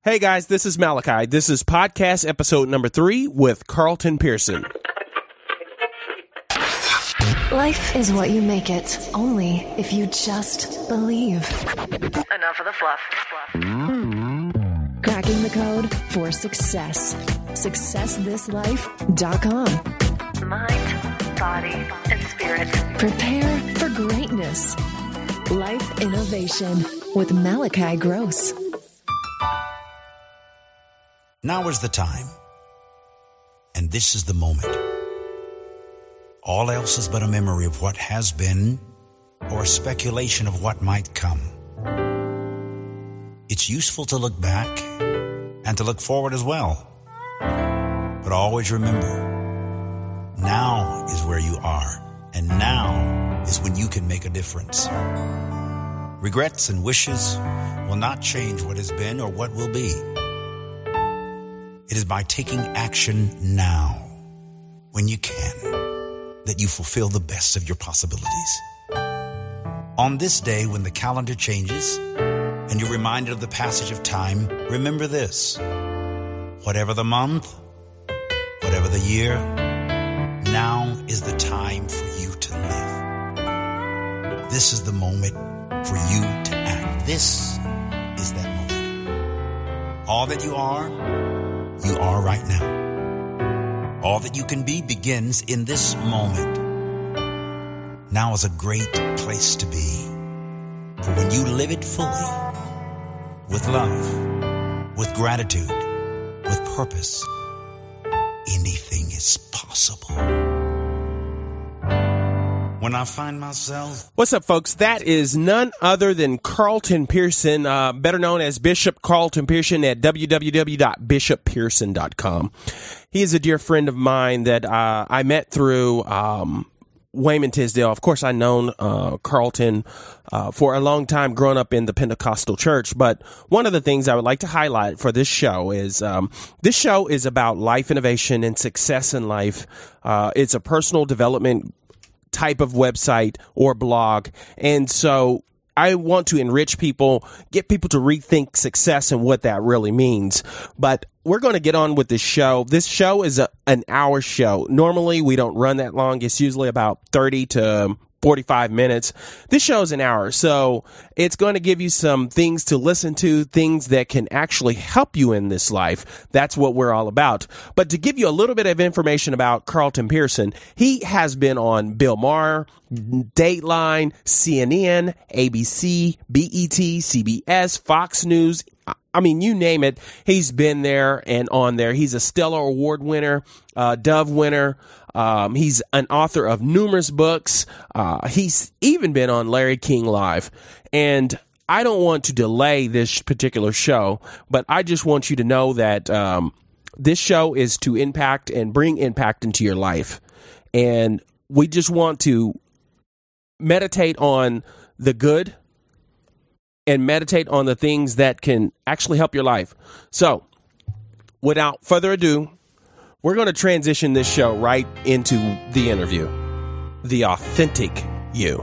Hey guys, this is Malachi. This is podcast episode number 3 with Carlton Pearson. Life is what you make it, only if you just believe. Enough of the fluff. Cracking the code for success. SuccessThisLife.com. Mind, body, and spirit. Prepare for greatness. Life Innovation with Malachi Gross. Now is the time, and this is the moment. All else is but a memory of what has been or a speculation of what might come. It's useful to look back and to look forward as well. But always remember, now is where you are, and now is when you can make a difference. Regrets and wishes will not change what has been or what will be. It is by taking action now, when you can, that you fulfill the best of your possibilities. On this day, when the calendar changes and you're reminded of the passage of time, remember this: whatever the month, whatever the year, now is the time for you to live. This is the moment for you to act. This is that moment. All that you are right now. All that you can be begins in this moment. Now is a great place to be. For when you live it fully, with love, with gratitude, with purpose, anything is possible. When I find myself... What's up, folks? That is none other than Carlton Pearson, better known as Bishop Carlton Pearson at www.bishoppearson.com. He is a dear friend of mine that I met through Wayman Tisdale. Of course, I've known Carlton for a long time growing up in the Pentecostal church. But one of the things I would like to highlight for this show is this show is about life innovation and success in life. It's a personal development type of website or blog. And so I want to enrich people, get people to rethink success and what that really means. But we're going to get on with this show. This show is an hour show. Normally, we don't run that long. It's usually about 30 to 45 minutes. This show is an hour, so it's going to give you some things to listen to, things that can actually help you in this life. That's what we're all about. But to give you a little bit of information about Carlton Pearson, he has been on Bill Maher, Dateline, CNN, ABC, BET, CBS, Fox News. I mean, you name it, he's been there and on there. He's a Stellar Award winner, Dove winner. He's an author of numerous books. He's even been on Larry King Live. And I don't want to delay this particular show, but I just want you to know that this show is to impact and bring impact into your life. And we just want to meditate on the good and meditate on the things that can actually help your life. So, without further ado, we're going to transition this show right into the interview. The authentic you.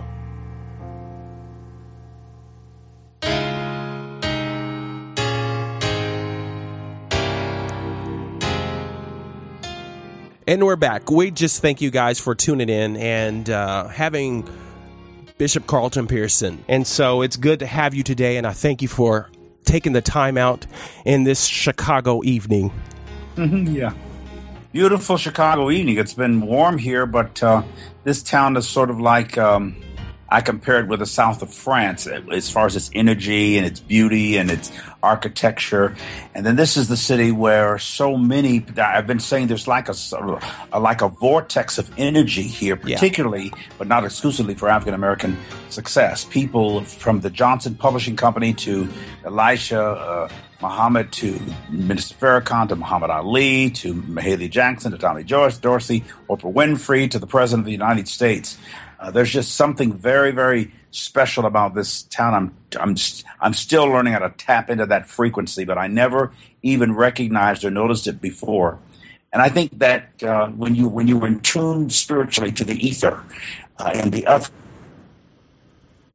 And we're back. We just thank you guys for tuning in and having Bishop Carlton Pearson. And so it's good to have you today, and I thank you for taking the time out in this Chicago evening. Yeah. Beautiful Chicago evening. It's been warm here, but this town is sort of like, I compare it with the south of France as far as its energy and its beauty and its architecture. And then this is the city where so many, I've been saying there's like a vortex of energy here, particularly, but not exclusively for African-American success. People from the Johnson Publishing Company to Elisha Muhammad to Minister Farrakhan to Muhammad Ali to Mahalia Jackson to Tommy Dorsey, Oprah Winfrey to the President of the United States. There's just something very, very special about this town. I'm still learning how to tap into that frequency, but I never even recognized or noticed it before. And I think that when you were in tune spiritually to the ether and the other,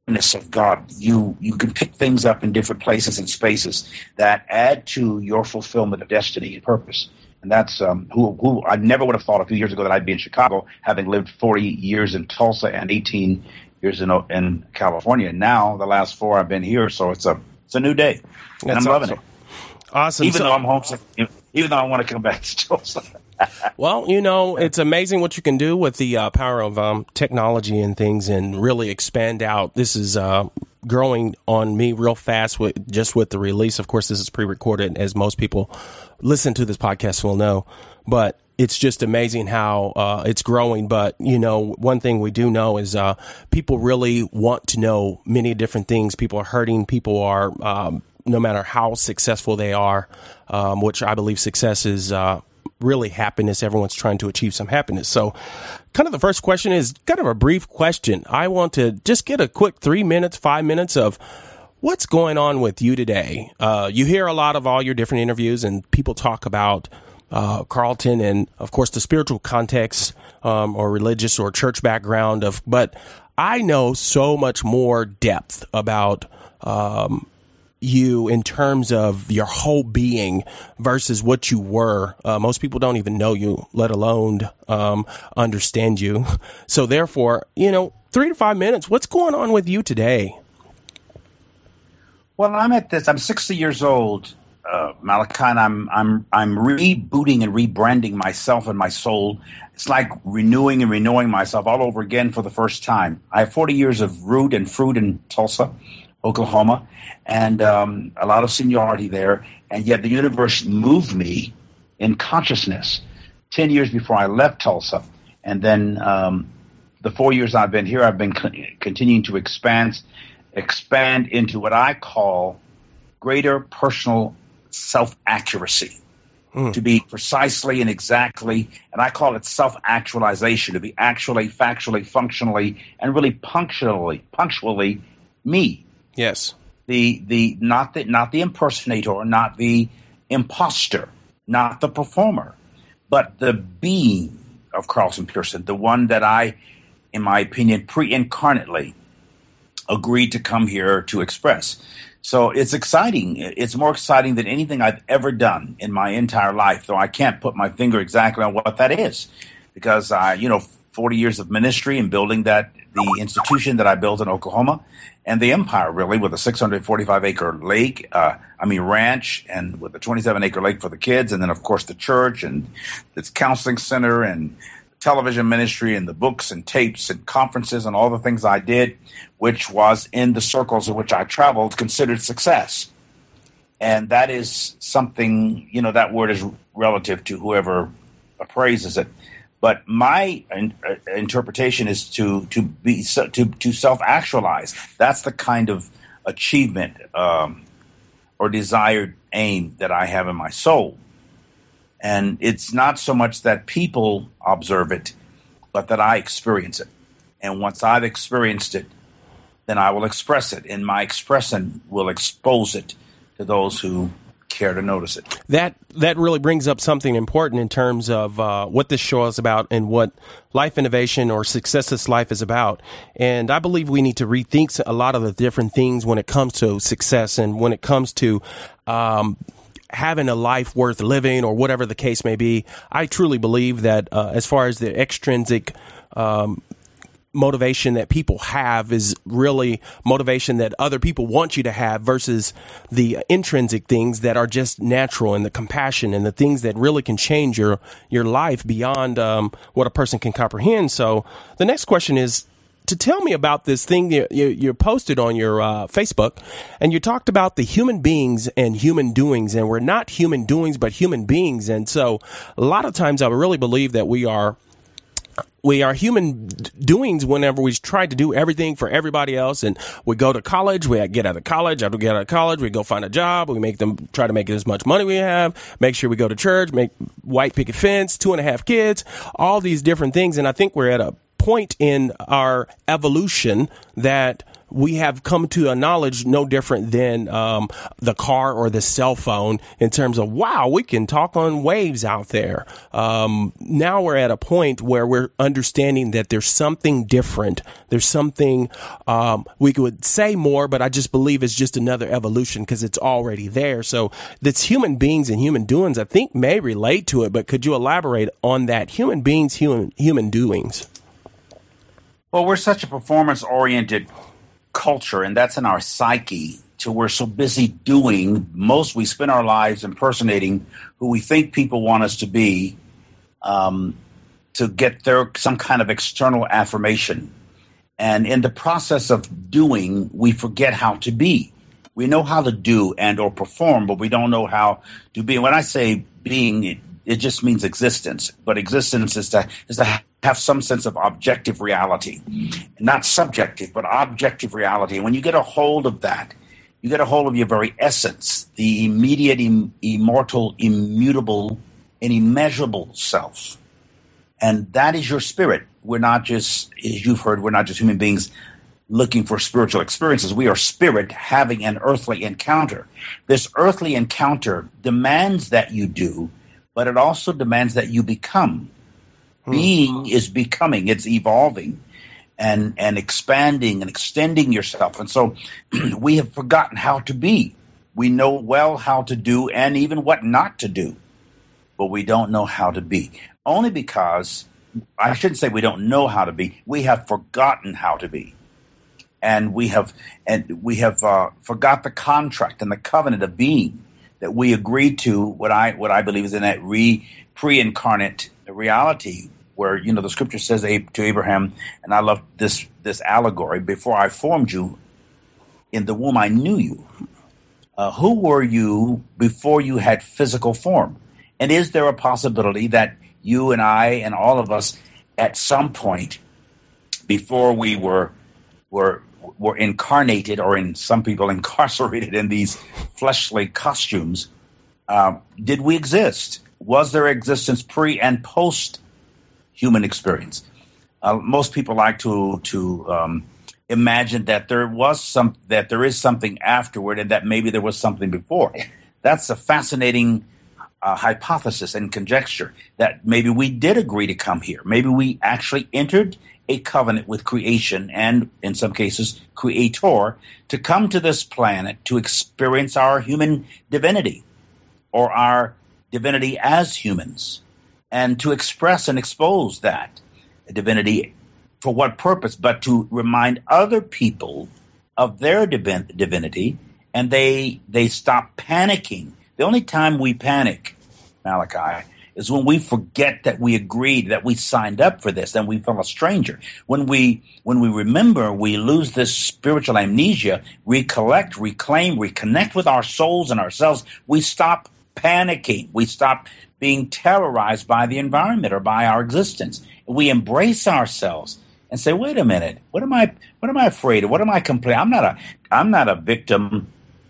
awareness of God. You can pick things up in different places and spaces that add to your fulfillment of destiny and purpose. And that's who I never would have thought a few years ago that I'd be in Chicago, having lived 40 years in Tulsa and 18 years in California. Now, the last 4 I've been here, so it's a new day. And I'm loving it. Awesome. Even though I'm homesick, even though I want to come back to Tulsa. Well, it's amazing what you can do with the power of technology and things and really expand out. This is growing on me real fast with the release. Of course, this is pre-recorded, as most people listen to this podcast will know. But it's just amazing how it's growing. But, one thing we do know is people really want to know many different things. People are hurting. People are, no matter how successful they are, which I believe success is really happiness. Everyone's trying to achieve some happiness. So kind of the first question is kind of a brief question. I want to just get a quick 3 minutes, 5 minutes of what's going on with you today. You hear a lot of all your different interviews and people talk about Carlton and, of course, the spiritual context or religious or church background but I know so much more depth about you in terms of your whole being versus what you were. Most people don't even know you, let alone understand you. So therefore, 3 to 5 minutes, what's going on with you today? Well, I'm 60 years old, Malachi, and I'm rebooting and rebranding myself and my soul. It's like renewing and renewing myself all over again for the first time. I have 40 years of root and fruit in Tulsa, Oklahoma, and a lot of seniority there. And yet the universe moved me in consciousness 10 years before I left Tulsa. And then the 4 years I've been here, I've been continuing to expand into what I call greater personal self-accuracy. To be precisely and exactly, and I call it self-actualization, to be actually, factually, functionally, and really punctually me. Yes. Not the impersonator, not the imposter, not the performer, but the being of Carlton Pearson, the one that I, in my opinion, pre-incarnately agreed to come here to express. So it's exciting. It's more exciting than anything I've ever done in my entire life, though I can't put my finger exactly on what that is, because 40 years of ministry and building the institution that I built in Oklahoma, and the empire, really, with a 645-acre lake, ranch, and with a 27-acre lake for the kids, and then, of course, the church and its counseling center and television ministry and the books and tapes and conferences and all the things I did, which was in the circles in which I traveled, considered success. And that is something, that word is relative to whoever appraises it. But my interpretation is to self-actualize. That's the kind of achievement or desired aim that I have in my soul. And it's not so much that people observe it, but that I experience it. And once I've experienced it, then I will express it. And my expression will expose it to those who care to notice it. That really brings up something important in terms of what this show is about and what life innovation or successless life is about. And I believe we need to rethink a lot of the different things when it comes to success and when it comes to having a life worth living or whatever the case may be. I truly believe that as far as the extrinsic motivation that people have is really motivation that other people want you to have versus the intrinsic things that are just natural and the compassion and the things that really can change your life beyond what a person can comprehend. So the next question is to tell me about this thing you posted on your Facebook, and you talked about the human beings and human doings, and we're not human doings but human beings. And so a lot of times I really believe that we are human doings whenever we try to do everything for everybody else. And we go to college, we get out of college. After we get out of college, we go find a job. We try to make as much money we have, make sure we go to church, make white picket fence, 2.5 kids, all these different things. And I think we're at a point in our evolution that we have come to a knowledge no different than the car or the cell phone in terms of, wow, we can talk on waves out there. Now we're at a point where we're understanding that there's something different. There's something we could say more, but I just believe it's just another evolution because it's already there. So that's human beings and human doings, I think, may relate to it, but could you elaborate on that? Human beings, human doings. Well, we're such a performance-oriented culture, and that's in our psyche, till we're so busy doing. We spend our lives impersonating who we think people want us to be, to get some kind of external affirmation. And in the process of doing, we forget how to be. We know how to do and or perform, but we don't know how to be. And when I say being, it just means existence. But existence is to have some sense of objective reality. Not subjective, but objective reality. And when you get a hold of that, you get a hold of your very essence, the immediate, immortal, immutable, and immeasurable self. And that is your spirit. We're not just, as you've heard, we're not just human beings looking for spiritual experiences. We are spirit having an earthly encounter. This earthly encounter demands that you do, but it also demands that you become. Being is becoming. It's evolving and expanding and extending yourself. And so we have forgotten how to be. We know well how to do and even what not to do, but we don't know how to be. Only because, I shouldn't say we don't know how to be, we have forgotten how to be. And we have forgot the contract and the covenant of being that we agreed to. What I believe is in that pre-incarnate reality, where the scripture says to Abraham, and I love this allegory: before I formed you in the womb, I knew you. Who were you before you had physical form? And is there a possibility that you and I and all of us, at some point, before we were incarnated, or in some people incarcerated in these fleshly costumes, did we exist? Was there existence pre and post human experience? Most people like to imagine that there is something afterward, and that maybe there was something before. That's a fascinating hypothesis and conjecture, that maybe we did agree to come here. Maybe we actually entered a covenant with creation and, in some cases, creator, to come to this planet to experience our human divinity, or our divinity as humans, and to express and expose that divinity. For what purpose? But to remind other people of their divinity, and they stop panicking. The only time we panic, Malachi, is when we forget that we agreed, that we signed up for this, and we feel a stranger. When we remember, we lose this spiritual amnesia, recollect, reclaim, reconnect with our souls and ourselves. We stop panicking. We stop being terrorized by the environment or by our existence. We embrace ourselves and say, "Wait a minute, what am I afraid of? What am I complaining? I'm not a victim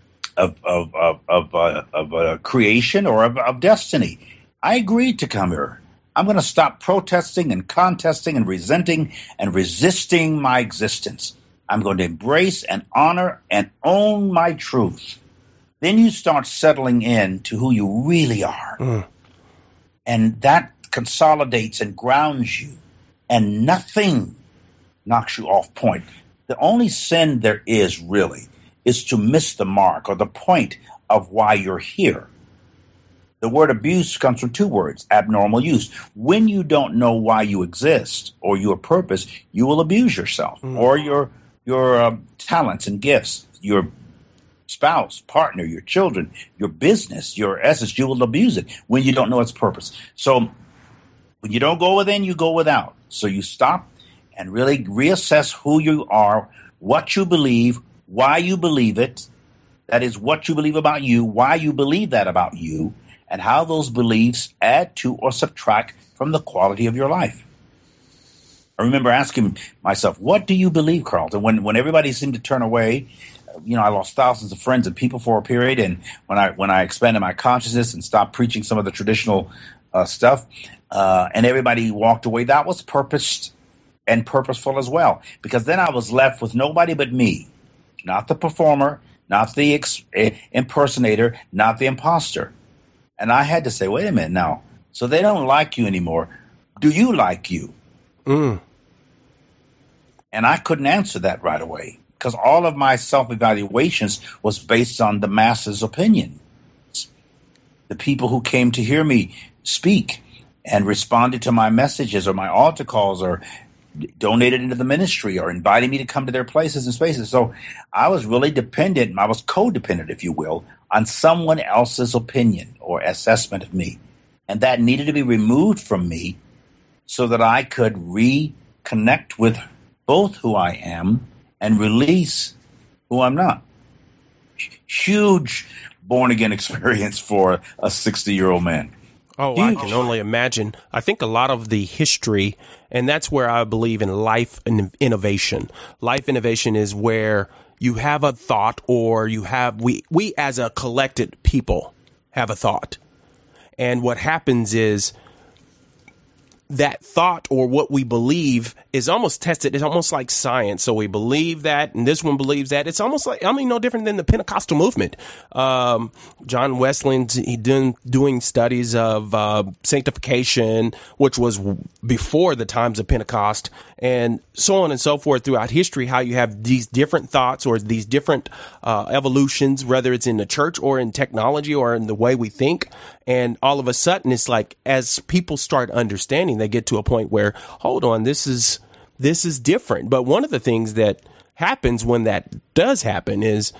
of creation or of destiny. I agreed to come here. I'm going to stop protesting and contesting and resenting and resisting my existence. I'm going to embrace and honor and own my truth." Then you start settling in to who you really are. And that consolidates and grounds you, and nothing knocks you off point. The only sin there is really is to miss the mark or the point of why you're here. The word abuse comes from two words: abnormal use. When you don't know why you exist or your purpose, you will abuse yourself or your talents and gifts, your spouse, partner, your children, your business, your essence. You will abuse it when you don't know its purpose. So when you don't go within, you go without. So you stop and really reassess who you are, what you believe, why you believe it. That is, what you believe about you, why you believe that about you, and how those beliefs add to or subtract from the quality of your life. I remember asking myself, what do you believe, Carlton? When everybody seemed to turn away, I lost thousands of friends and people for a period. And when I expanded my consciousness and stopped preaching some of the traditional stuff, and everybody walked away, that was purposed and purposeful as well, because then I was left with nobody but me, not the performer, not the impersonator, not the imposter. And I had to say, wait a minute now. So they don't like you anymore. Do you like you? And I couldn't answer that right away, because all of my self-evaluations was based on the masses' opinion. The people who came to hear me speak and responded to my messages or my altar calls or donated into the ministry or invited me to come to their places and spaces. So I was really dependent, I was codependent, if you will, on someone else's opinion or assessment of me. And that needed to be removed from me so that I could reconnect with both who I am and release who I'm not. Huge born-again experience for a 60-year-old man. Oh, I can only imagine. I think a lot of the history, and that's where I believe in life innovation. Life innovation is where you have a thought, or you have, we as a collected people have a thought. And what happens is that thought or what we believe is almost tested. It's almost like science. So we believe that, and this one believes that. It's almost like, no different than the Pentecostal movement. John Wesleyan's doing studies of sanctification, which was before the times of Pentecost, and so on and so forth throughout history, how you have these different thoughts or these different evolutions, whether it's in the church or in technology or in the way we think. And all of a sudden, it's like, as people start understanding, they get to a point where, hold on, this is different. But one of the things that happens when that does happen is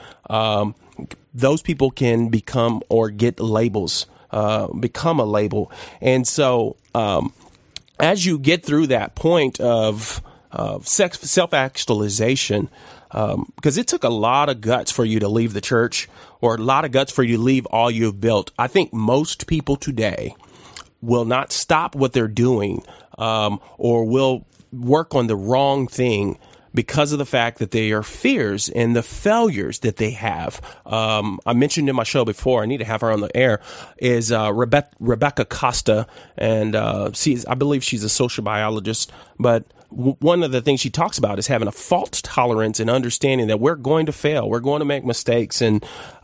those people can become or get labels, become a label. And so as you get through that point of self-actualization, because it took a lot of guts for you to leave the church, or a lot of guts for you to leave all you've built. I think most people today will not stop what they're doing, or will work on the wrong thing because of the fact that they are fears and the failures that they have. I mentioned in my show before, I need to have her on the air, is Rebecca Costa, and I believe she's a social biologist, but one of the things she talks about is having a fault tolerance and understanding that we're going to fail, we're going to make mistakes. And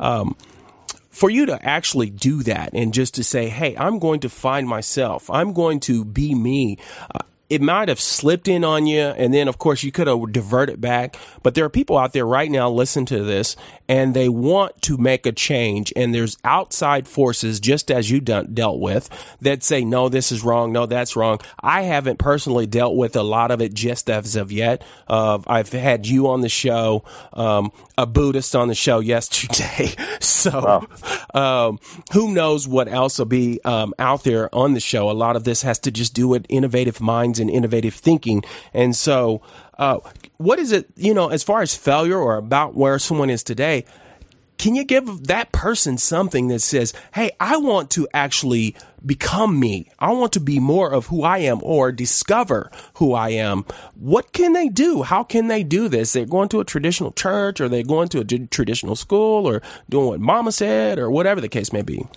for you to actually do that and just to say, hey, I'm going to find myself, I'm going to be me. It might have slipped in on you, and then, of course, you could have diverted back. But there are people out there right now listening to this, and they want to make a change. And there's outside forces, just as you dealt with, that say, no, this is wrong. No, that's wrong. I haven't personally dealt with a lot of it just as of yet. I've had you on the show, a Buddhist on the show yesterday. So who knows what else will be out there on the show. A lot of this has to just do with innovative minds and innovative thinking. And so what is it, as far as failure or about where someone is today, can you give that person something that says, hey, I want to actually become me. I want to be more of who I am, or discover who I am. What can they do? How can they do this? They're going to a traditional church, or they're going to a traditional school, or doing what mama said, or whatever the case may be.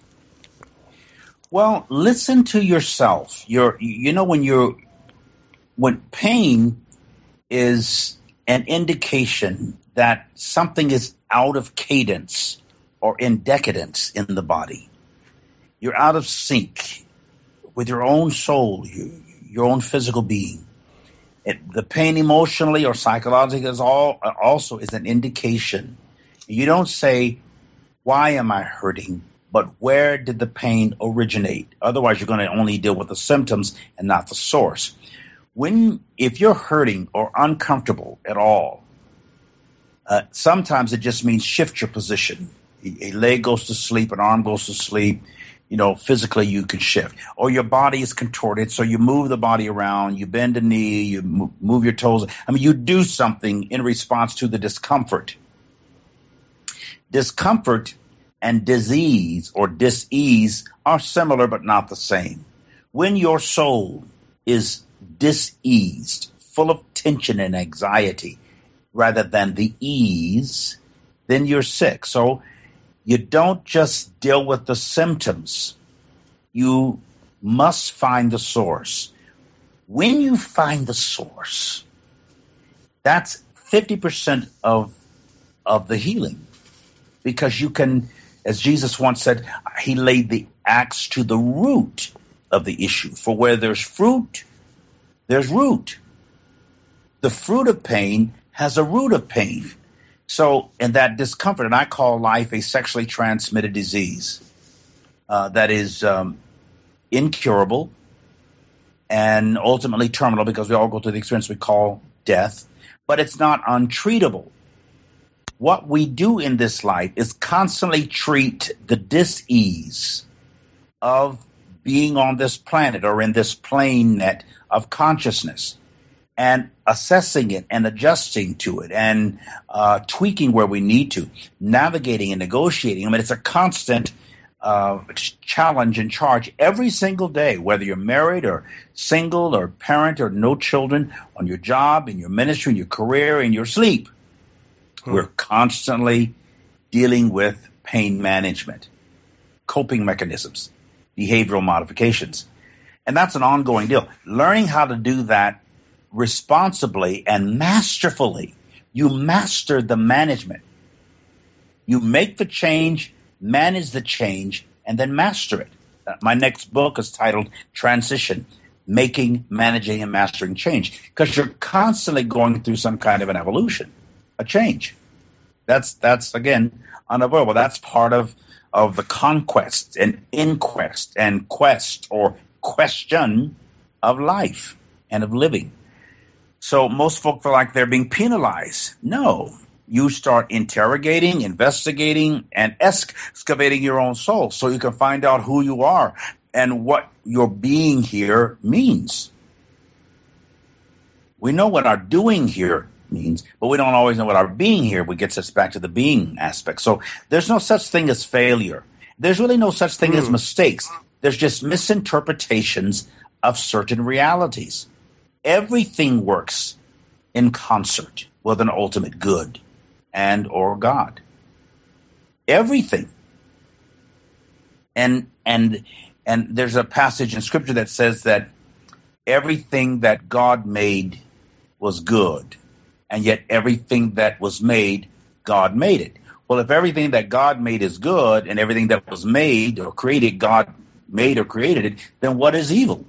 Well, listen to yourself. When pain is an indication that something is out of cadence or in decadence in the body. You're out of sync with your own soul, your own physical being. The pain emotionally or psychologically also is an indication. You don't say, why am I hurting? But where did the pain originate? Otherwise, you're going to only deal with the symptoms and not the source. If you're hurting or uncomfortable at all, sometimes it just means shift your position. A leg goes to sleep, an arm goes to sleep. Physically you can shift. Or your body is contorted, so you move the body around, you bend a knee, you move your toes. You do something in response to the discomfort. Discomfort and disease or dis-ease are similar but not the same. When your soul is diseased, full of tension and anxiety, rather than the ease, then you're sick. So you don't just deal with the symptoms. You must find the source. when you find the source, that's 50% of the healing. Because you can, as Jesus once said, he laid the axe to the root of the issue. For where there's fruit, there's root. The fruit of pain has a root of pain. So, in that discomfort, and I call life a sexually transmitted disease that is incurable and ultimately terminal, because we all go through the experience we call death, but it's not untreatable. What we do in this life is constantly treat the dis-ease of being on this planet or in this plane net of consciousness, and assessing it and adjusting to it and tweaking where we need to, navigating and negotiating. I mean, it's a constant challenge and charge every single day, whether you're married or single or parent or no children, on your job, in your ministry, in your career, in your sleep. We're constantly dealing with pain management, coping mechanisms, behavioral modifications. And that's an ongoing deal. Learning how to do that responsibly and masterfully. You master the management. You make the change, manage the change, and then master it. My next book is titled Transition, Making, Managing, and Mastering Change, because you're constantly going through some kind of an evolution, a change. That's again, unavoidable. That's part of the conquest and inquest and quest or question of life and of living. So most folk feel like they're being penalized. No, you start interrogating, investigating, and excavating your own soul so you can find out who you are and what your being here means. We know what our doing here means, but we don't always know what our being here, which gets us back to the being aspect. So there's no such thing as failure. There's really no such thing as mistakes. There's just misinterpretations of certain realities. Everything works in concert with an ultimate good and or God. Everything. And there's a passage in Scripture that says that everything that God made was good, and yet everything that was made, God made it. Well, if everything that God made is good, and everything that was made or created, God made or created it, then what is evil?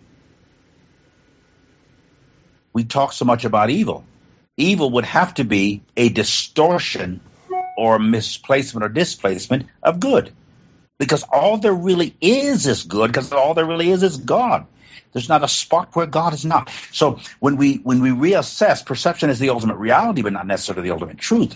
We talk so much about evil. Evil would have to be a distortion or misplacement or displacement of good. Because all there really is good, because all there really is God. There's not a spot where God is not. So when we reassess, perception is the ultimate reality, but not necessarily the ultimate truth.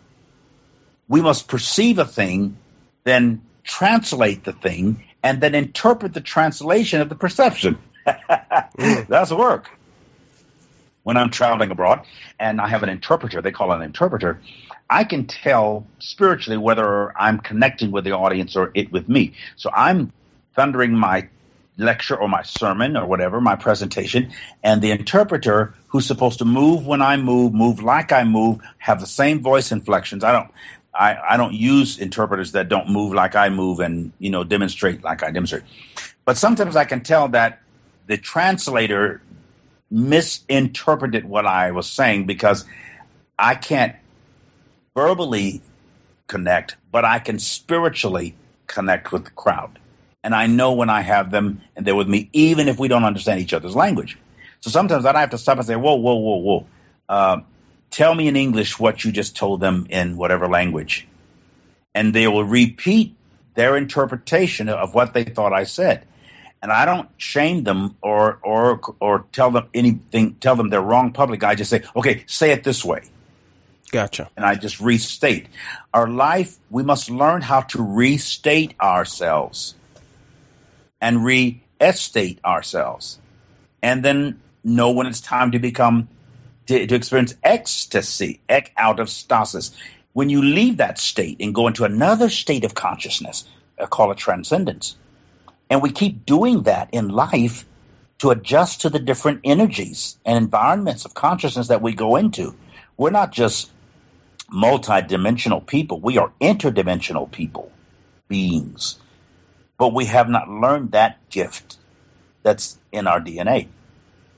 We must perceive a thing, then translate the thing, and then interpret the translation of the perception. That's work. When I'm traveling abroad and I have an interpreter, they call it an interpreter, I can tell spiritually whether I'm connecting with the audience or it with me. So I'm thundering my lecture or my sermon or whatever, my presentation, and the interpreter, who's supposed to move when I move like I move, have the same voice inflections. I don't use interpreters that don't move like I move and, demonstrate like I demonstrate. But sometimes I can tell that the translator misinterpreted what I was saying, because I can't verbally connect, but I can spiritually connect with the crowd. And I know when I have them and they're with me, even if we don't understand each other's language. So sometimes I have to stop and say, whoa. Tell me in English what you just told them in whatever language. And they will repeat their interpretation of what they thought I said. And I don't shame them or tell them anything, tell them they're wrong public. I just say, okay, say it this way. Gotcha. And I just restate. Our life, we must learn how to restate ourselves and re-estate ourselves. And then know when it's time to to experience ecstasy, out of stasis. When you leave that state and go into another state of consciousness, I call it transcendence. And we keep doing that in life to adjust to the different energies and environments of consciousness that we go into. We're not just multidimensional people. We are interdimensional beings. But we have not learned that gift that's in our DNA.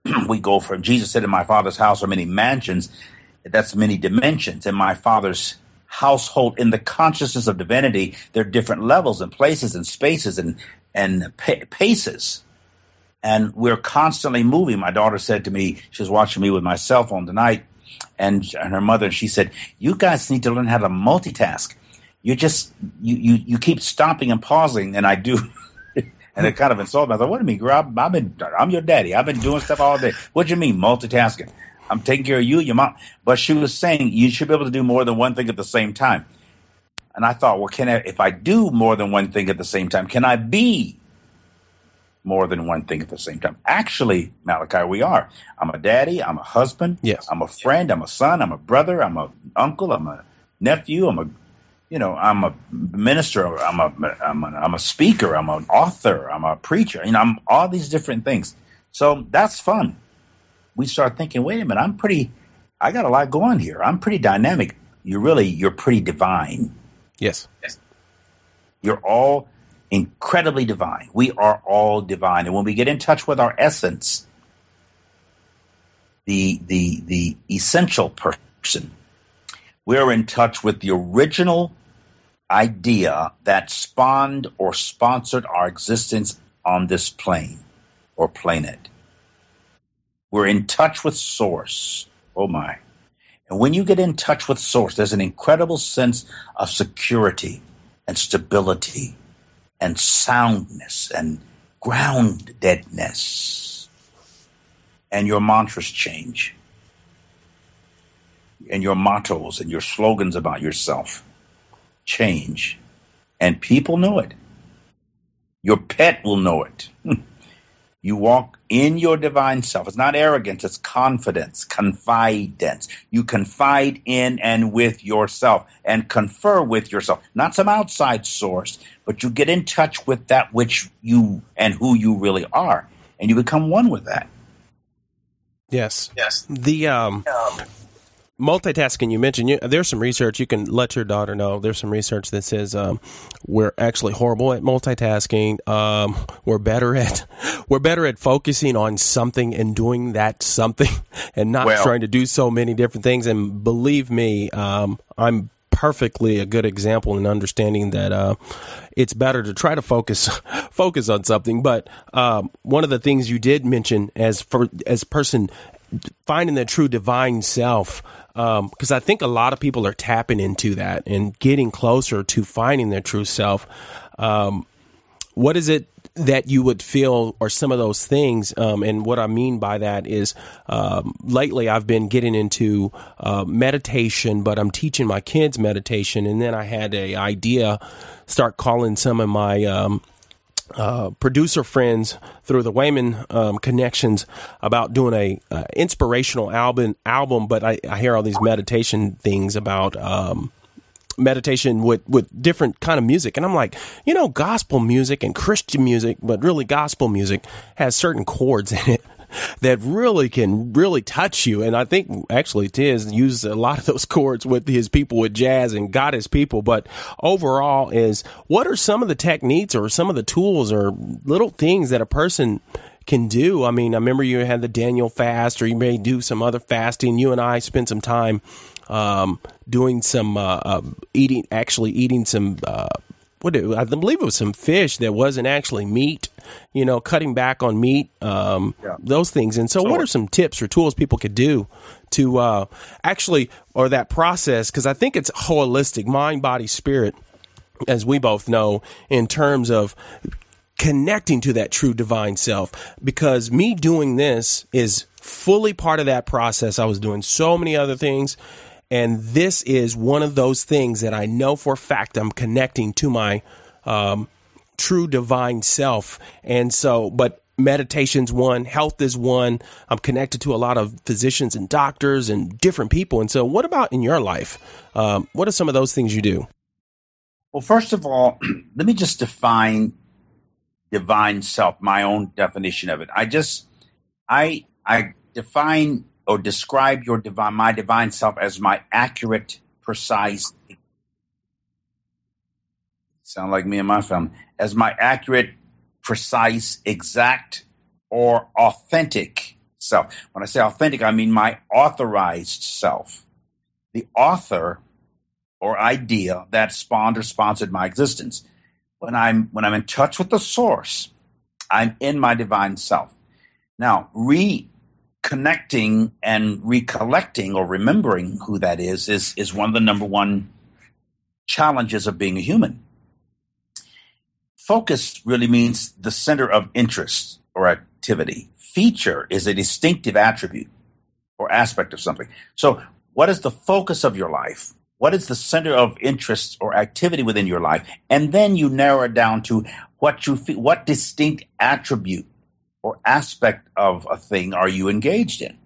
we go from, Jesus said, in my Father's house are many mansions. That's many dimensions. In my Father's household, in the consciousness of divinity, there are different levels and places and spaces and paces. And we're constantly moving. My daughter said to me, she was watching me with my cell phone tonight, and her mother, she said, you guys need to learn how to multitask. You you keep stopping and pausing, and I do. And it kind of insulted me. I thought, what do you mean, girl? I'm your daddy. I've been doing stuff all day. What do you mean, multitasking? I'm taking care of you, your mom. But she was saying you should be able to do more than one thing at the same time. And I thought, well, if I do more than one thing at the same time, can I be more than one thing at the same time? Actually, Malachi, we are. I'm a daddy. I'm a husband. Yes. I'm a friend. I'm a son. I'm a brother. I'm an uncle. I'm a nephew. I'm a minister. I'm a speaker. I'm an author. I'm a preacher. I'm all these different things. So that's fun. We start thinking, wait a minute, I got a lot going here. I'm pretty dynamic. You're pretty divine. Yes. You're all incredibly divine. We are all divine. And when we get in touch with our essence, the essential person, we're in touch with the original idea that spawned or sponsored our existence on this plane or planet. We're in touch with Source. Oh my. And when you get in touch with Source, there's an incredible sense of security and stability and soundness and groundedness. And your mantras change. And your mottos and your slogans about yourself change. And people know it. Your pet will know it. You walk in your divine self. It's not arrogance, it's confidence, confidence. You confide in and with yourself and confer with yourself. Not some outside source, but you get in touch with that which you and who you really are. And you become one with that. Yes. The multitasking you mentioned, there's some research, you can let your daughter know, there's some research that says we're actually horrible at multitasking. We're better at focusing on something and doing that something and not trying to do so many different things. And believe me, I'm perfectly a good example in understanding that it's better to try to focus on something. But one of the things you did mention as a person finding their true divine self, because I think a lot of people are tapping into that and getting closer to finding their true self. What is it that you would feel are some of those things? And what I mean by that is lately I've been getting into meditation, but I'm teaching my kids meditation. And then I had an idea, start calling some of my producer friends through the Wayman connections about doing a inspirational album, but I hear all these meditation things about meditation with different kind of music, and I'm like, gospel music and Christian music, but really gospel music has certain chords in it that really can touch you. And I think actually Tiz used a lot of those chords with his people with jazz and got his people. But overall what are some of the techniques or some of the tools or little things that a person can do? I mean, I remember you had the Daniel fast, or you may do some other fasting. You and I spent some time doing some eating some I believe it was some fish that wasn't actually meat, cutting back on meat, those things. And so what are some tips or tools people could do to or that process? Because I think it's holistic, mind, body, spirit, as we both know, in terms of connecting to that true divine self. Because me doing this is fully part of that process. I was doing so many other things. And this is one of those things that I know for a fact I'm connecting to my true divine self. And so, but meditation's one, health is one. I'm connected to a lot of physicians and doctors and different people. And so what about in your life? What are some of those things you do? Well, first of all, let me just define divine self, my own definition of it. I define or describe my divine self as my accurate, precise, sound like me and my family, as my accurate, precise, exact, or authentic self. When I say authentic, I mean my authorized self, the author or idea that spawned or sponsored my existence. When I'm in touch with the source, I'm in my divine self. Now, reconnecting and recollecting or remembering who that is one of the number one challenges of being a human. Focus really means the center of interest or activity. Feature is a distinctive attribute or aspect of something. So what is the focus of your life? What is the center of interest or activity within your life? And then you narrow it down to what distinct attribute or aspect of a thing are you engaged in?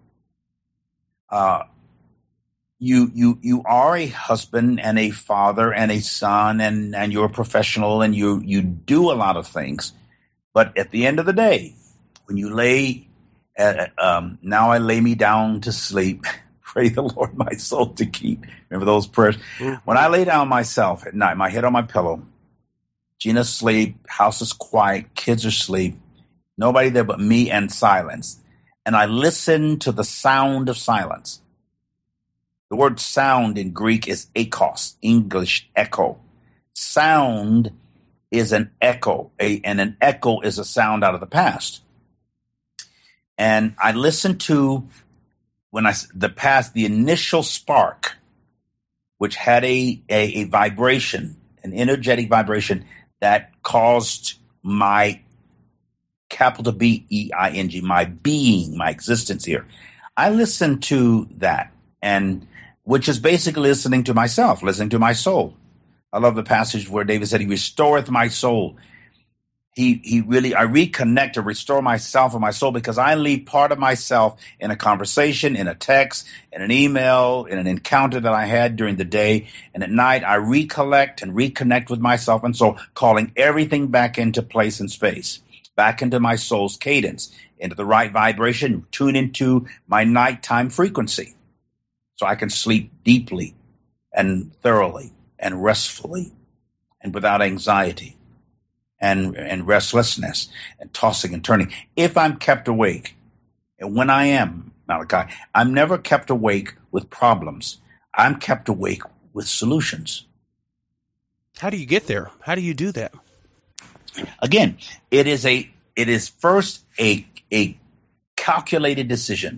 You are a husband and a father and a son, and you're a professional, and you do a lot of things. But at the end of the day, when you lay, now I lay me down to sleep. Pray the Lord my soul to keep. Remember those prayers? Mm-hmm. When I lay down myself at night, my head on my pillow, Gina's asleep, house is quiet, kids are asleep, nobody there but me and silence. And I listen to the sound of silence. The word sound in Greek is ekos, English echo. Sound is an echo, and an echo is a sound out of the past. And I listen to the initial spark, which had a vibration, an energetic vibration that caused my capital B-E-I-N-G, my being, my existence here. I listened to that, and which is basically listening to myself, listening to my soul. I love the passage where David said, he restoreth my soul. I reconnect or restore myself and my soul, because I leave part of myself in a conversation, in a text, in an email, in an encounter that I had during the day. And at night, I recollect and reconnect with myself and soul, calling everything back into place and space, back into my soul's cadence, into the right vibration, tune into my nighttime frequency, so I can sleep deeply and thoroughly and restfully and without anxiety and restlessness and tossing and turning. If I'm kept awake, and when I am, Malachi, I'm never kept awake with problems. I'm kept awake with solutions. How do you get there? How do you do that? Again, it is first a calculated decision.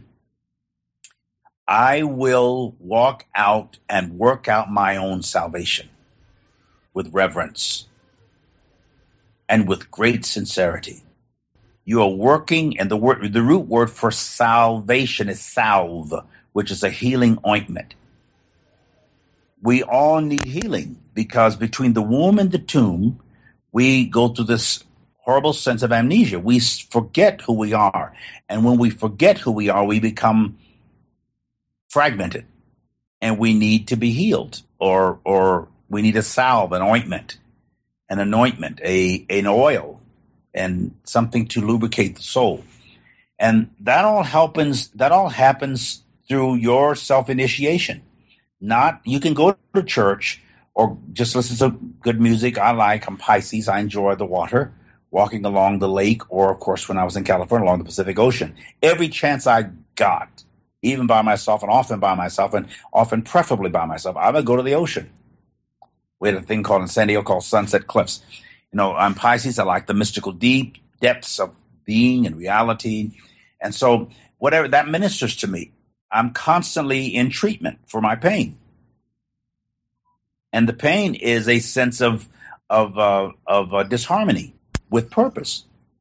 I will walk out and work out my own salvation with reverence and with great sincerity. You are working, and the root word for salvation is salve, which is a healing ointment. We all need healing, because between the womb and the tomb, we go through this horrible sense of amnesia. We forget who we are. And when we forget who we are, we become fragmented, and we need to be healed, or we need a salve, an ointment, an anointment, an oil, and something to lubricate the soul. And that all happens through your self-initiation. Not, you can go to church or just listen to good music. I'm Pisces. I enjoy the water, walking along the lake, or of course, when I was in California, along the Pacific Ocean. Every chance I got, even by myself, and often by myself, and often preferably by myself, I would go to the ocean. We had a thing called in San Diego called Sunset Cliffs. You know, I'm Pisces. I like the mystical deep depths of being and reality. And so whatever that ministers to me, I'm constantly in treatment for my pain. And the pain is a sense of disharmony with purpose.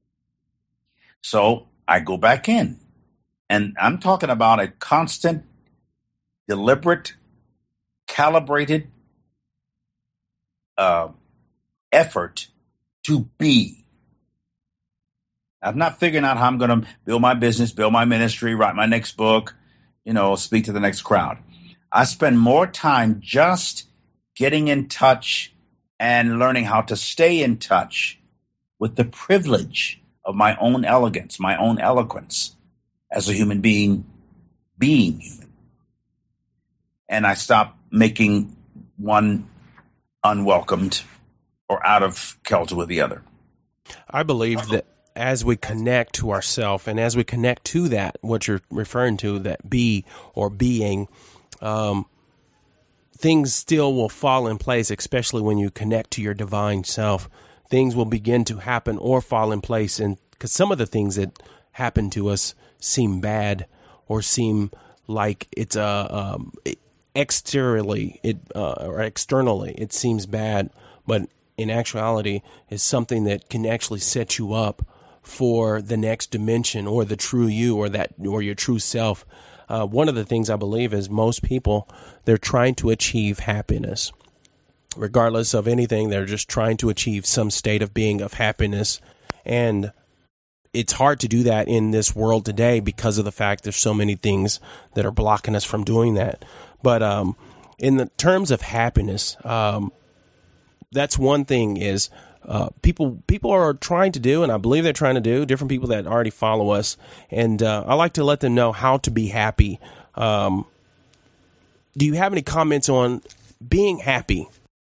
So I go back in. And I'm talking about a constant, deliberate, calibrated effort to be. I'm not figuring out how I'm going to build my business, build my ministry, write my next book, speak to the next crowd. I spend more time just getting in touch and learning how to stay in touch with the privilege of my own elegance, my own eloquence as a human being human. And I stop making one unwelcomed or out of kilter with the other. I believe that as we connect to ourself and as we connect to that, what you're referring to, that be or being, things still will fall in place, especially when you connect to your divine self. Things will begin to happen or fall in place. And because some of the things that happen to us seem bad or seem like it's externally it seems bad, but in actuality is something that can actually set you up for the next dimension or the true you or your true self. One of the things I believe is most people, they're trying to achieve happiness. Regardless of anything, they're just trying to achieve some state of being of happiness. And it's hard to do that in this world today because of the fact there's so many things that are blocking us from doing that. But in the terms of happiness, that's one thing is people are trying to do, and I believe they're trying to do, different people that already follow us. And I like to let them know how to be happy. Do you have any comments on being happy?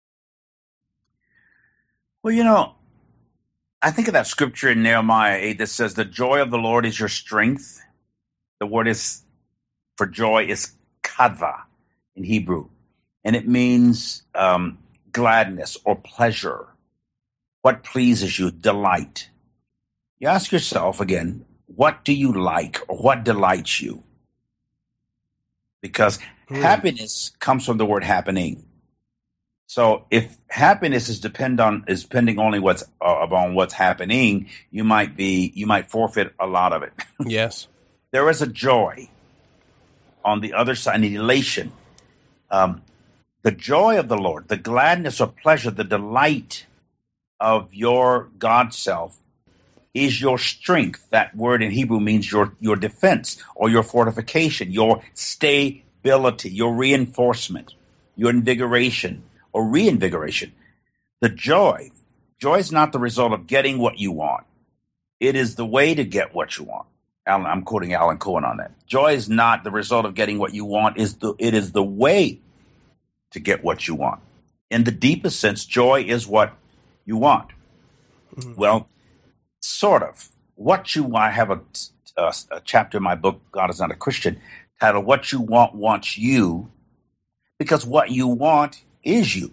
Well, I think of that scripture in Nehemiah 8 that says, the joy of the Lord is your strength. The word for joy is kadva in Hebrew, and it means gladness or pleasure. What pleases you, delight. You ask yourself again, what do you like or what delights you? Because happiness comes from the word happening. So if happiness is depending only upon what's happening, you might forfeit a lot of it. Yes. There is a joy on the other side, an elation. The joy of the Lord, the gladness or pleasure, the delight of your God self is your strength. That word in Hebrew means your defense or your fortification, your stability, your reinforcement, your invigoration or reinvigoration. The joy is not the result of getting what you want. It is the way to get what you want. I'm quoting Alan Cohen on that. Joy is not the result of getting what you want. It is the way to get what you want. In the deepest sense, joy is what you want. Mm-hmm. Well, sort of. I have a chapter in my book, God is Not a Christian, titled What You Want Wants You, because what you want is you.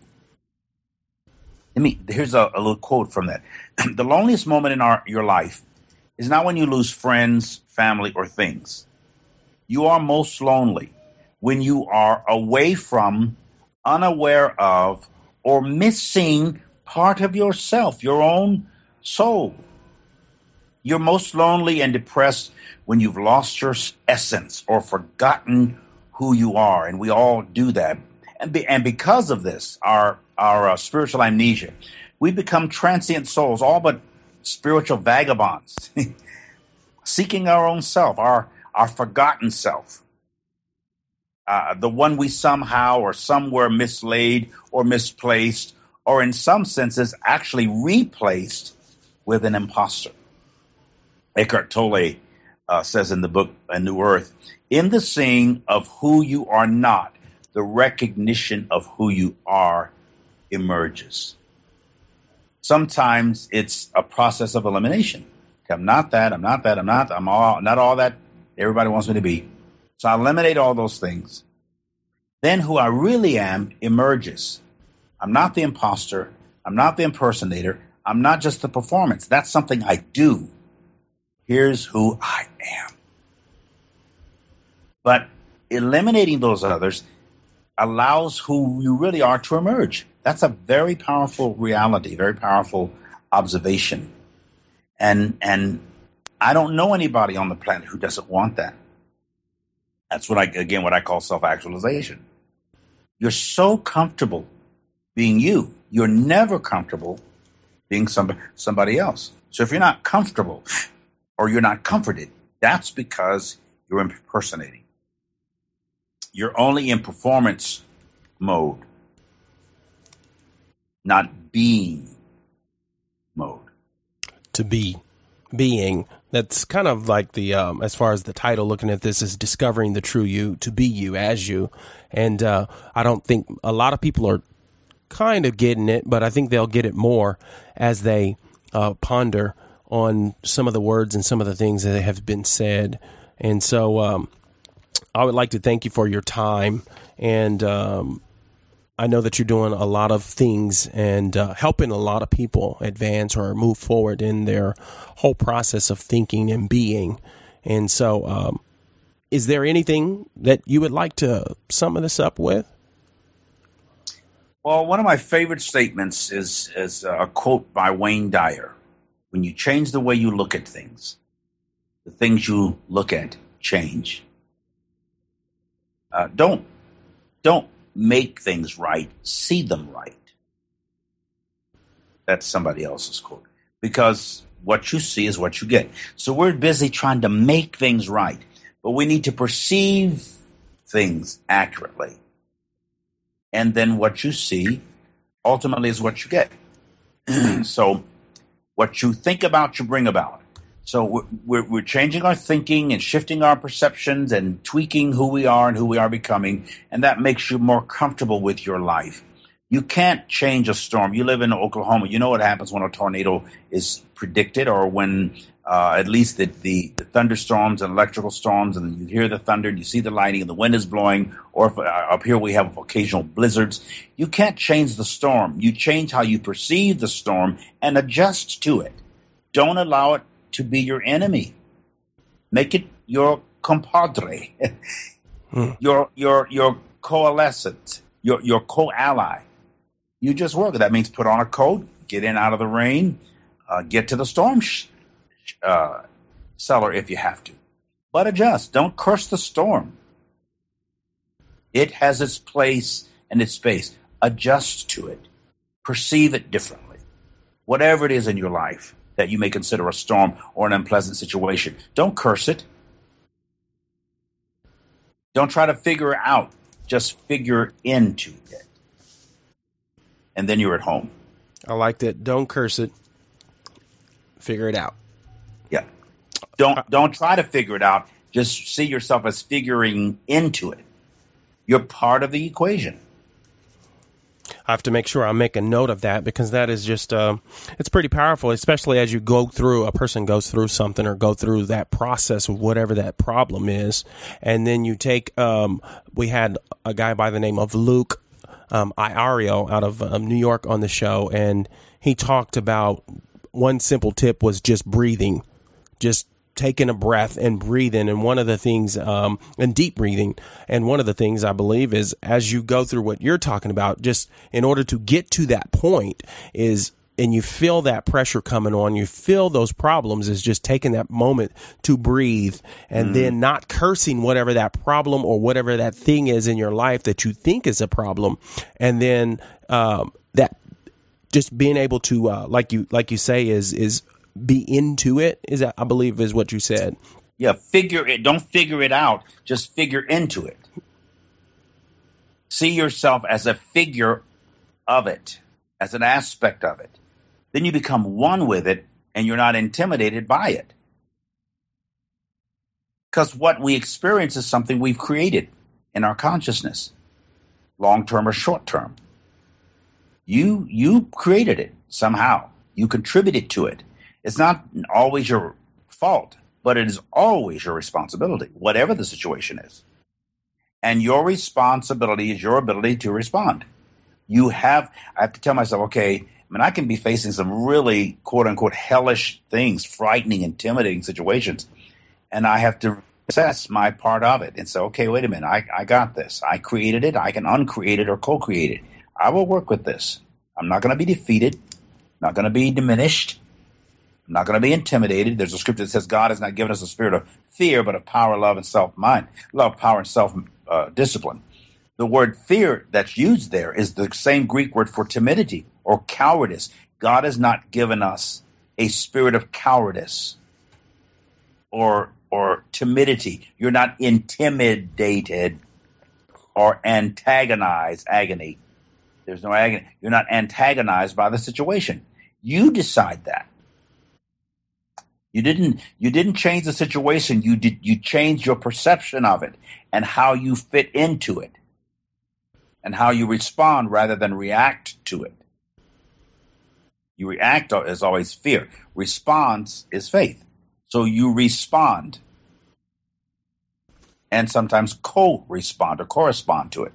Here's a little quote from that. The loneliest moment in your life is not when you lose friends, family, or things. You are most lonely when you are away from, unaware of, or missing part of yourself, your own soul. You're most lonely and depressed when you've lost your essence or forgotten who you are, and we all do that. And because of this, our spiritual amnesia, we become transient souls, all but spiritual vagabonds, seeking our own self, our forgotten self, the one we somehow or somewhere mislaid or misplaced, or in some senses actually replaced with an imposter. Eckhart Tolle says in the book A New Earth, in the seeing of who you are not, the recognition of who you are emerges. Sometimes it's a process of elimination. I'm not that, I'm not all that everybody wants me to be. So I eliminate all those things. Then who I really am emerges. I'm not the imposter. I'm not the impersonator. I'm not just the performance. That's something I do. Here's who I am. But eliminating those others allows who you really are to emerge. That's a very powerful reality, very powerful observation. And I don't know anybody on the planet who doesn't want that. That's what I call self-actualization. You're so comfortable being you. You're never comfortable being somebody else. So if you're not comfortable or you're not comforted, that's because you're impersonating. You're only in performance mode, not being mode. To be, being. That's kind of like the, as far as the title looking at this, is discovering the true you, to be you as you. And I don't think a lot of people are kind of getting it, but I think they'll get it more as they ponder on some of the words and some of the things that have been said. And so I would like to thank you for your time. And I know that you're doing a lot of things and helping a lot of people advance or move forward in their whole process of thinking and being. And so is there anything that you would like to sum this up with? Well, one of my favorite statements is a quote by Wayne Dyer. When you change the way you look at things, the things you look at change. Don't make things right, see them right. That's somebody else's quote. Because what you see is what you get. So we're busy trying to make things right, but we need to perceive things accurately. And then what you see ultimately is what you get. So what you think about, you bring about. So we're changing our thinking and shifting our perceptions and tweaking who we are and who we are becoming, and that makes you more comfortable with your life. You can't change a storm. You live in Oklahoma. You know what happens when a tornado is predicted, or when at least the thunderstorms and electrical storms, and you hear the thunder and you see the lightning and the wind is blowing, or if, up here we have occasional blizzards. You can't change the storm. You change how you perceive the storm and adjust to it. Don't allow it to be your enemy. Make it your compadre, your coalescent, your co-ally. You just work. That means put on a coat, get in out of the rain, get to the storm cellar if you have to. But adjust. Don't curse the storm. It has its place and its space. Adjust to it. Perceive it differently. Whatever it is in your life that you may consider a storm or an unpleasant situation, don't curse it. Don't try to figure it out. Just figure into it. And then you're at home. I like that. Don't curse it. Figure it out. Yeah. Don't try to figure it out. Just see yourself as figuring into it. You're part of the equation. I have to make sure I make a note of that, because that is just, it's pretty powerful, especially as you a person goes through something or go through that process of whatever that problem is. And then you take, we had a guy by the name of Luke Iario out of New York on the show, and he talked about one simple tip was just breathing, just taking a breath and breathing. And one of the things, and deep breathing. And one of the things I believe is, as you go through what you're talking about, just in order to get to that point is, and you feel that pressure coming on, you feel those problems, is just taking that moment to breathe, and then not cursing whatever that problem or whatever that thing is in your life that you think is a problem. And then, that just being able to, like you say, is be into it, is that, I believe, is what you said. Yeah, figure it. Don't figure it out. Just figure into it. See yourself as a figure of it, as an aspect of it. Then you become one with it, and you're not intimidated by it. Because what we experience is something we've created in our consciousness, long-term or short-term. You created it somehow. You contributed to it. It's not always your fault, but it is always your responsibility, whatever the situation is. And your responsibility is your ability to respond. I have to tell myself, okay, I can be facing some really, quote unquote, hellish things, frightening, intimidating situations. And I have to assess my part of it and say, okay, wait a minute, I got this. I created it. I can uncreate it or co-create it. I will work with this. I'm not going to be defeated. Not going to be diminished. I'm not going to be intimidated. There's a scripture that says God has not given us a spirit of fear, but of power, love, and self-mind. Love, power, and self-discipline. The word fear that's used there is the same Greek word for timidity or cowardice. God has not given us a spirit of cowardice or timidity. You're not intimidated or antagonized. Agony. There's no agony. You're not antagonized by the situation. You decide that. You didn't change the situation. You changed your perception of it and how you fit into it and how you respond rather than react to it. You react is always fear. Response is faith. So you respond and sometimes co-respond or correspond to it.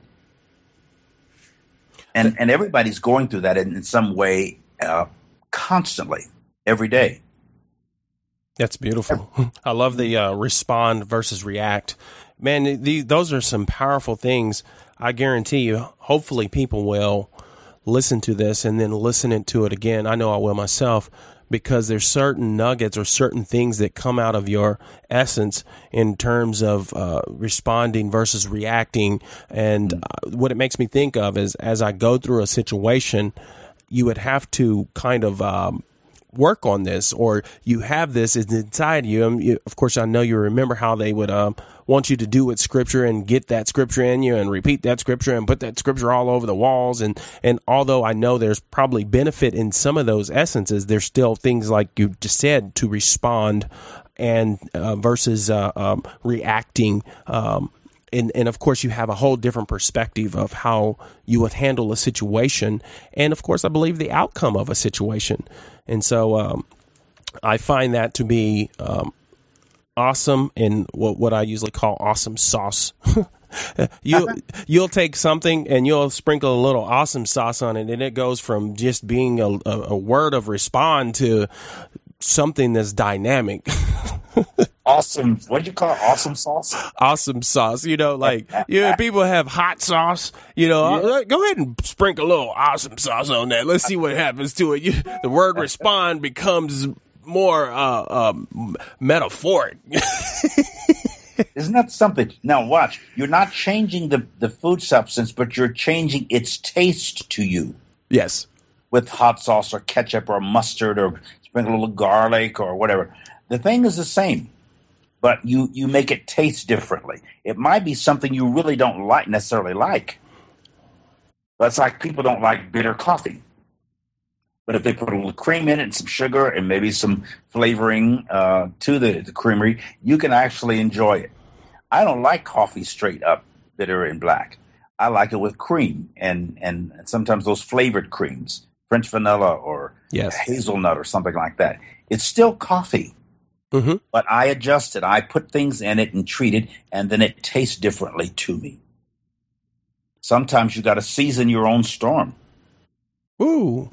And everybody's going through that in some way constantly, every day. That's beautiful. I love the respond versus react. Man, those are some powerful things. I guarantee you, hopefully people will listen to this and then listen to it again. I know I will myself, because there's certain nuggets or certain things that come out of your essence in terms of responding versus reacting. And what it makes me think of is, as I go through a situation, you would have to kind of work on this, or you have this inside you. Of course, I know you remember how they would want you to do with scripture and get that scripture in you and repeat that scripture and put that scripture all over the walls. And although I know there's probably benefit in some of those essences, there's still things like you just said, to respond and versus reacting. And of course, you have a whole different perspective of how you would handle a situation. And of course, I believe the outcome of a situation. And so I find that to be awesome, and what I usually call awesome sauce. You'll take something and you'll sprinkle a little awesome sauce on it, and it goes from just being a word of respond to something that's dynamic. Awesome. What do you call it? Awesome sauce? Awesome sauce. Like people have hot sauce. Go ahead and sprinkle a little awesome sauce on that. Let's see what happens to it. The word respond becomes more metaphoric. Isn't that something? Now watch. You're not changing the food substance, but you're changing its taste to you. Yes. With hot sauce or ketchup or mustard or sprinkle a little garlic or whatever. The thing is the same, but you make it taste differently. It might be something you really don't necessarily like. That's like people don't like bitter coffee. But if they put a little cream in it and some sugar and maybe some flavoring to the creamery, you can actually enjoy it. I don't like coffee straight up, bitter and black. I like it with cream and sometimes those flavored creams, French vanilla or hazelnut or something like that. It's still coffee. Mm-hmm. But I adjust it. I put things in it and treat it, and then it tastes differently to me. Sometimes you got to season your own storm. Ooh.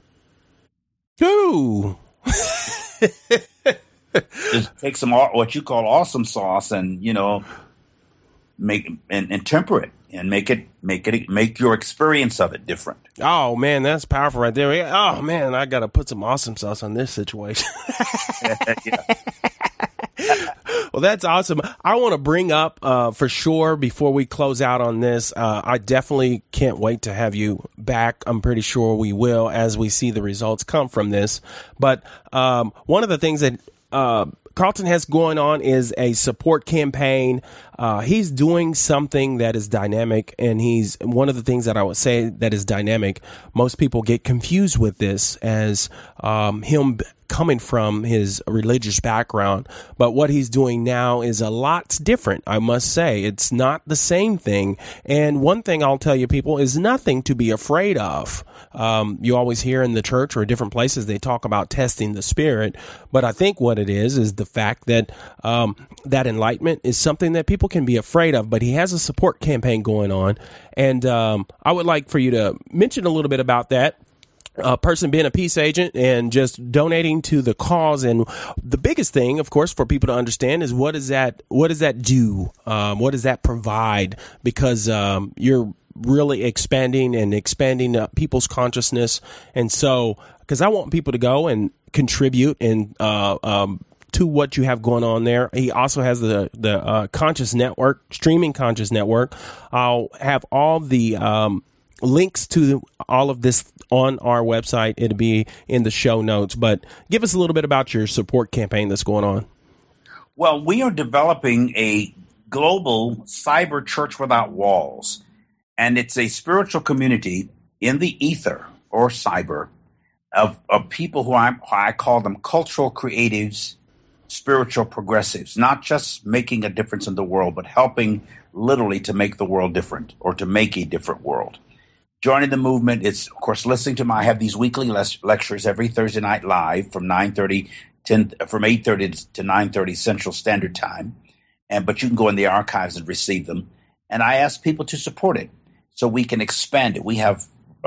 Just take some what you call awesome sauce, and make and temper it and make your experience of it different. Oh man, that's powerful right there. Oh man, I got to put some awesome sauce on this situation. Well, that's awesome. I want to bring up for sure before we close out on this. I definitely can't wait to have you back. I'm pretty sure we will as we see the results come from this. But one of the things that Carlton has going on is a support campaign. He's doing something that is dynamic, and he's one of the things that I would say that is dynamic. Most people get confused with this as him coming from his religious background, but what he's doing now is a lot different. I must say, it's not the same thing. And one thing I'll tell you, people, is nothing to be afraid of. You always hear in the church or different places they talk about testing the spirit, but I think what it is the fact that that enlightenment is something that people can be afraid of. But he has a support campaign going on, and I would like for you to mention a little bit about that. A person being a peace agent and just donating to the cause. And the biggest thing, of course, for people to understand is what does that do? What does that provide? Because you're really expanding people's consciousness. And so, because I want people to go and contribute and to what you have going on there. He also has the Conscious Network, Streaming Conscious Network. I'll have all the links to all of this on our website. It'll be in the show notes, but give us a little bit about your support campaign that's going on. Well, we are developing a global cyber church without walls, and it's a spiritual community in the ether or cyber of people who I call them cultural creatives, spiritual progressives, not just making a difference in the world, but helping literally to make the world different or to make a different world. joining the movement is, of course, listening to I have these weekly lectures every Thursday night live from 8:30 to 9:30 Central Standard Time. But you can go in the archives and receive them. And I ask people to support it so we can expand it. We have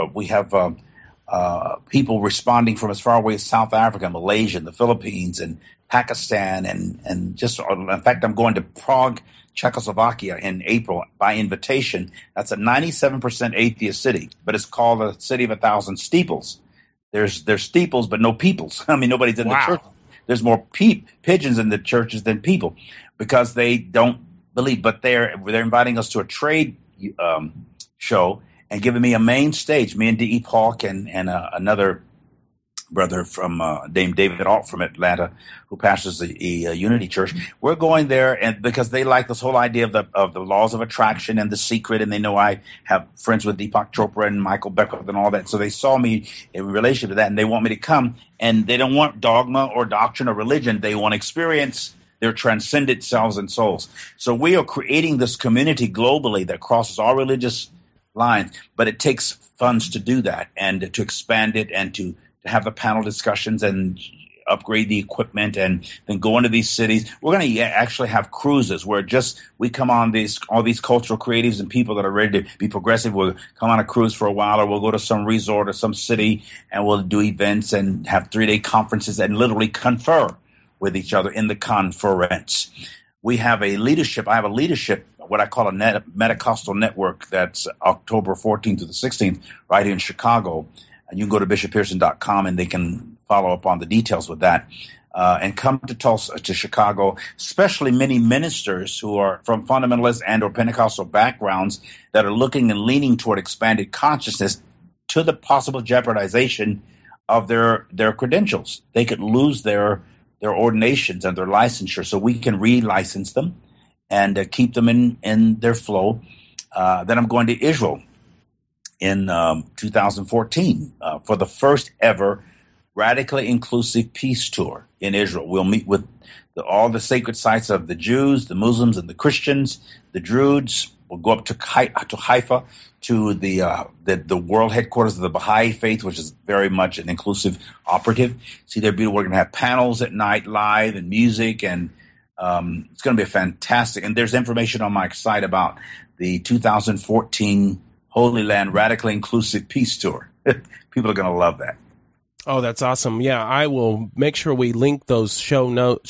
people responding from as far away as South Africa, Malaysia, the Philippines, and Pakistan, and just, in fact, I'm going to Prague, Czechoslovakia in April by invitation. That's a 97% atheist city, but it's called a city of 1,000 steeples. There's steeples, but no peoples. I mean, nobody's in the church. There's more pigeons in the churches than people because they don't believe. But they're inviting us to a trade show and giving me a main stage. Me and D.E. Paulk and another brother from named David Alt from Atlanta, who pastors the Unity Church. We're going there, and because they like this whole idea of the laws of attraction and The Secret, and they know I have friends with Deepak Chopra and Michael Beckwith and all that. So they saw me in relation to that, and they want me to come. And they don't want dogma or doctrine or religion. They want to experience their transcendent selves and souls. So we are creating this community globally that crosses all religious lines, but it takes funds to do that and to expand it and to have the panel discussions and upgrade the equipment and then go into these cities. We're going to actually have cruises where we come on all these cultural creatives and people that are ready to be progressive. We'll come on a cruise for a while, or we'll go to some resort or some city and we'll do events and have 3-day conferences and literally confer with each other in the conference. We have I have a leadership, what I call a Metacostal network that's October 14th to the 16th right here in Chicago. And you can go to bishoppearson.com and they can follow up on the details with that. And come to Tulsa, to Chicago, especially many ministers who are from fundamentalist and or Pentecostal backgrounds that are looking and leaning toward expanded consciousness to the possible jeopardization of their credentials. They could lose their ordinations and their licensure, so we can relicense them and keep them in their flow. Then I'm going to Israel in 2014 for the first ever radically inclusive peace tour in Israel. We'll meet with all the sacred sites of the Jews, the Muslims, and the Christians, the Druids. We'll go up to Haifa, to the world headquarters of the Baha'i faith, which is very much an inclusive operative. See, we're going to have panels at night, live, and music, and it's going to be fantastic. And there's information on my site about the 2014 Holy Land Radically Inclusive Peace Tour. People are going to love that. Oh, that's awesome. Yeah, I will make sure we link those show notes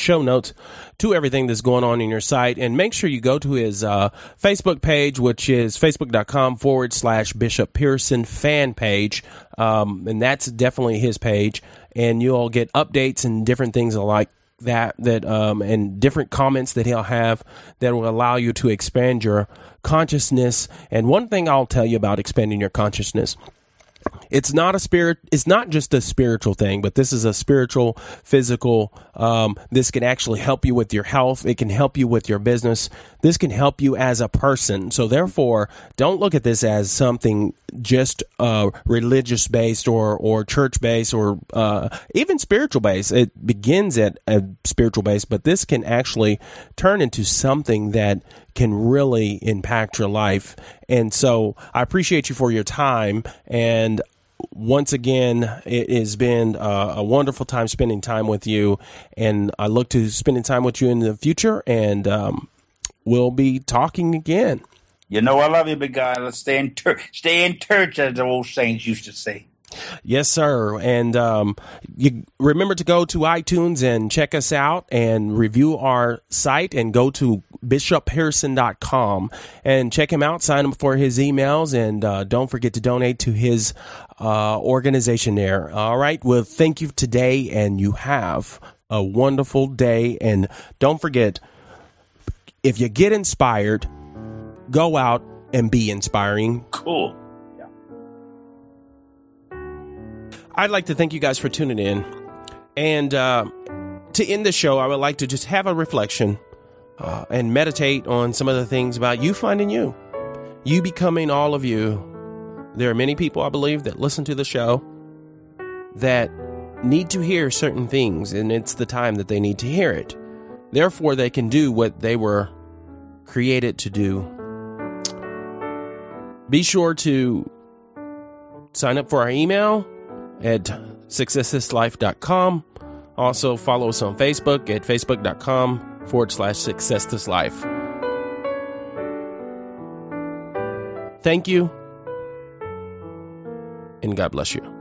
to everything that's going on in your site. And make sure you go to his Facebook page, which is facebook.com/Bishop Pearson fan page. And that's definitely his page. And you'll get updates and different things like that and different comments that he'll have that will allow you to expand your consciousness. And one thing I'll tell you about expanding your consciousness, it's not just a spiritual thing, but this is a spiritual, physical. This can actually help you with your health. It can help you with your business. This can help you as a person. So therefore, don't look at this as something just religious based or church based or even spiritual based. It begins at a spiritual base, but this can actually turn into something that can really impact your life. And so I appreciate you for your time. And once again, it has been a wonderful time spending time with you. And I look to spending time with you in the future. And we'll be talking again. You know I love you, big guy. Let's stay in church, as the old saints used to say. Yes, sir. And you remember to go to iTunes and check us out and review our site, and go to bishoppearson.com and check him out, sign up for his emails, and don't forget to donate to his organization there. All right. Well, thank you today, and you have a wonderful day. And don't forget, if you get inspired, go out and be inspiring. Cool. I'd like to thank you guys for tuning in. And to end the show, I would like to just have a reflection and meditate on some of the things about you finding you becoming all of you. There are many people, I believe, that listen to the show that need to hear certain things, and it's the time that they need to hear it. Therefore, they can do what they were created to do. Be sure to Sign up for our email at successthislife.com. Also, follow us on Facebook at facebook.com/successthislife. Thank you, and God bless you.